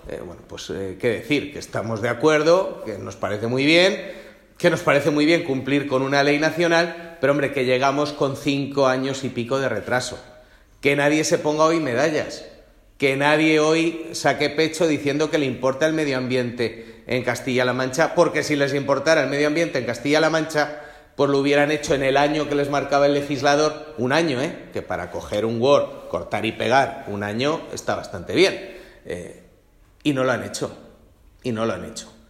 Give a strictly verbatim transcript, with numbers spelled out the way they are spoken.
eh, bueno, pues eh, qué decir, que estamos de acuerdo, que nos parece muy bien, que nos parece muy bien cumplir con una ley nacional, pero hombre, que llegamos con cinco años y pico de retraso. Que nadie se ponga hoy medallas, que nadie hoy saque pecho diciendo que le importa el medio ambiente en Castilla-La Mancha, porque si les importara el medio ambiente en Castilla-La Mancha, pues lo hubieran hecho en el año que les marcaba el legislador, un año, ¿eh? Que para coger un Word, cortar y pegar un año está bastante bien. Eh, y no lo han hecho, y no lo han hecho.